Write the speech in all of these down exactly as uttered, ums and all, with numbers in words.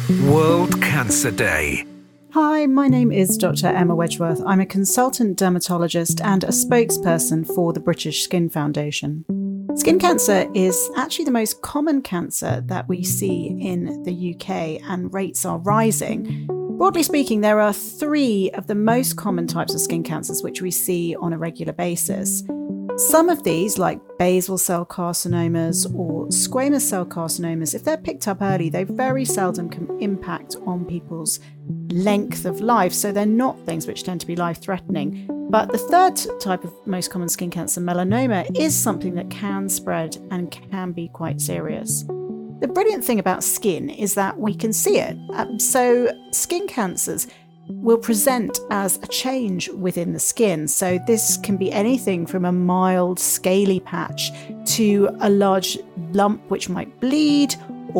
World Cancer Day. Hi, my name is Doctor Emma Wedgeworth. I'm a consultant dermatologist and a spokesperson for the British Skin Foundation. Skin cancer is actually the most common cancer that we see in the U K, and rates are rising. Broadly speaking, there are three of the most common types of skin cancers which we see on a regular basis. Some of these, like basal cell carcinomas or squamous cell carcinomas, if they're picked up early, they very seldom can impact on people's length of life, so they're not things which tend to be life-threatening. But the third type of most common skin cancer, melanoma, is something that can spread and can be quite serious. The brilliant thing about skin is that we can see it. Um, so skin cancers will present as a change within the skin. So this can be anything from a mild scaly patch to a large lump which might bleed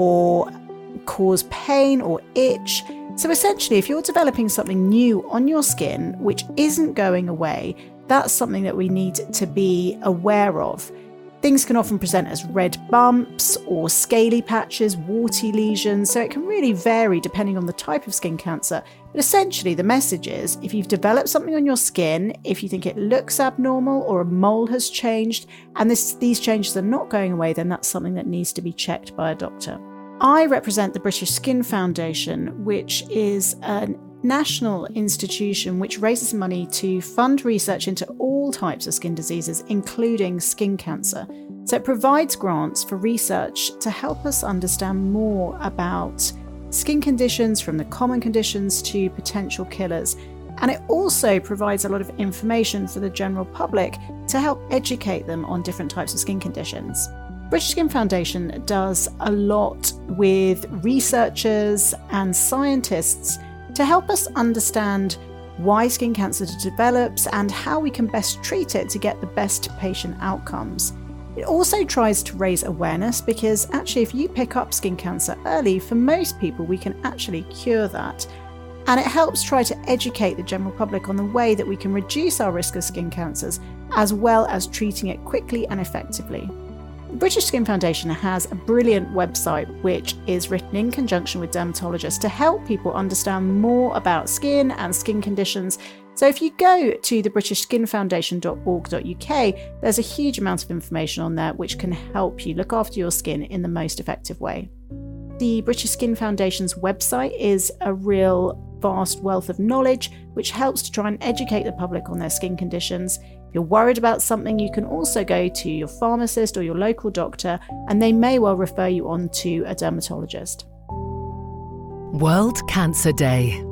or cause pain or itch. So essentially, if you're developing something new on your skin which isn't going away, that's something that we need to be aware of. Things can often present as red bumps or scaly patches, warty lesions, so it can really vary depending on the type of skin cancer. But essentially, the message is, if you've developed something on your skin, if you think it looks abnormal or a mole has changed, and this, these changes are not going away, then that's something that needs to be checked by a doctor. I represent the British Skin Foundation, which is a national institution which raises money to fund research into all types of skin diseases, including skin cancer. So it provides grants for research to help us understand more about skin conditions, from the common conditions to potential killers. And it also provides a lot of information for the general public to help educate them on different types of skin conditions. British Skin Foundation does a lot with researchers and scientists to help us understand why skin cancer develops and how we can best treat it to get the best patient outcomes. It also tries to raise awareness, because actually if you pick up skin cancer early, for most people we can actually cure that. And it helps try to educate the general public on the way that we can reduce our risk of skin cancers, as well as treating it quickly and effectively. The British Skin Foundation has a brilliant website which is written in conjunction with dermatologists to help people understand more about skin and skin conditions. So if you go to the british skin foundation dot org dot U K, there's a huge amount of information on there which can help you look after your skin in the most effective way. The British Skin Foundation's website is a real vast wealth of knowledge which helps to try and educate the public on their skin conditions. If you're worried about something, you can also go to your pharmacist or your local doctor, and they may well refer you on to a dermatologist. World Cancer Day.